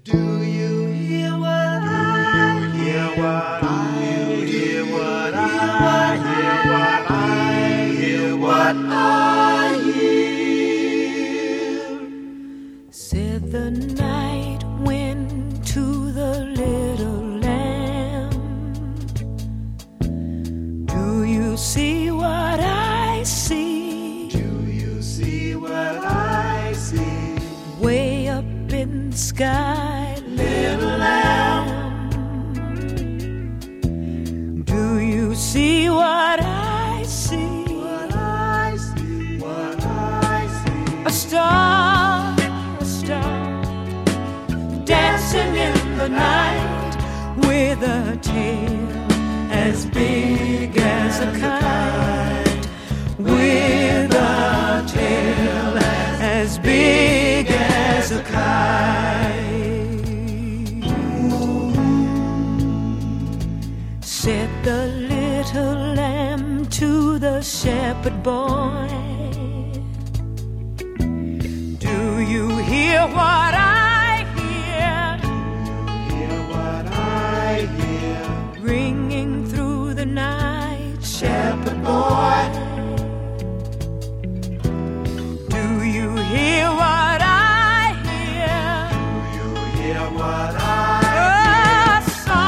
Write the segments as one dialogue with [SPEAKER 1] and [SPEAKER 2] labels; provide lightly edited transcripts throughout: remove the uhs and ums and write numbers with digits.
[SPEAKER 1] Do you hear what I hear? What I hear? What I hear? What I hear? What I hear?
[SPEAKER 2] Said the night wind to the little lamb. Do you see what I see?
[SPEAKER 1] Do you see what I see?
[SPEAKER 2] Way up in the sky, little lamb. Do you see what I see?
[SPEAKER 1] What I see? What I see?
[SPEAKER 2] A star, dancing in the night with a tail as big as a kite, with a tail as big as a kite. Said the little lamb to the shepherd boy, do you hear what I hear?
[SPEAKER 1] Hear what I hear?
[SPEAKER 2] Ringing through the night,
[SPEAKER 1] Shepherd boy,
[SPEAKER 2] do you hear what I hear?
[SPEAKER 1] do you hear what I
[SPEAKER 2] A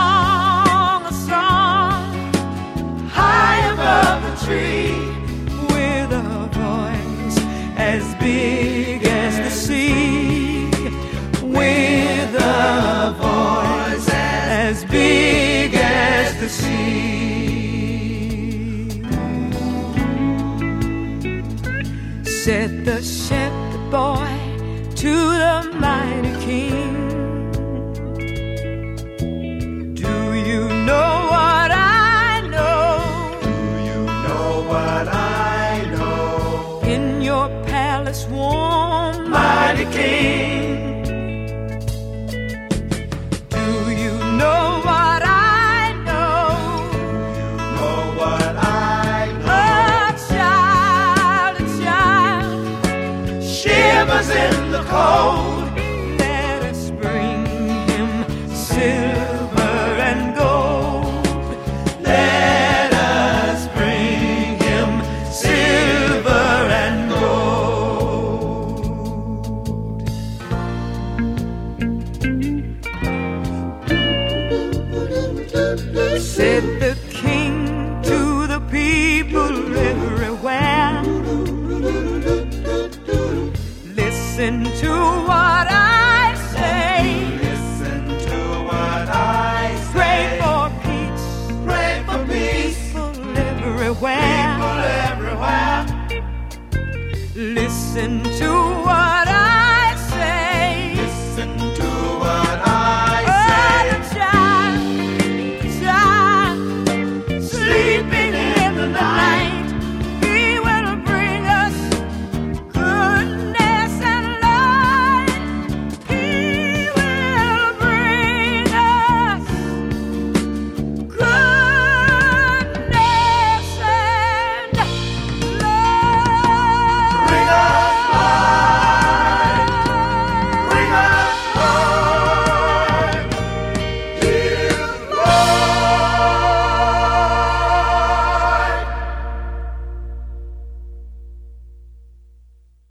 [SPEAKER 2] song,
[SPEAKER 1] high above the tree?
[SPEAKER 2] with a voice as big as the sea, with a voice as big as the sea. Said the shepherd boy to the mighty king, do you know what I know?
[SPEAKER 1] Do you know what I know?
[SPEAKER 2] In your palace warm,
[SPEAKER 1] Mighty King,
[SPEAKER 2] do you know what I know?
[SPEAKER 1] you know what I know?
[SPEAKER 2] A child
[SPEAKER 1] Shivers in the cold.
[SPEAKER 2] let us bring him silver and gold.
[SPEAKER 1] Let us bring him silver and gold.
[SPEAKER 2] Said the king to the people everywhere, listen to what I say.
[SPEAKER 1] Listen to what I
[SPEAKER 2] Pray
[SPEAKER 1] say.
[SPEAKER 2] for peace,
[SPEAKER 1] Pray for peace.
[SPEAKER 2] people everywhere.
[SPEAKER 1] People everywhere.
[SPEAKER 2] Listen to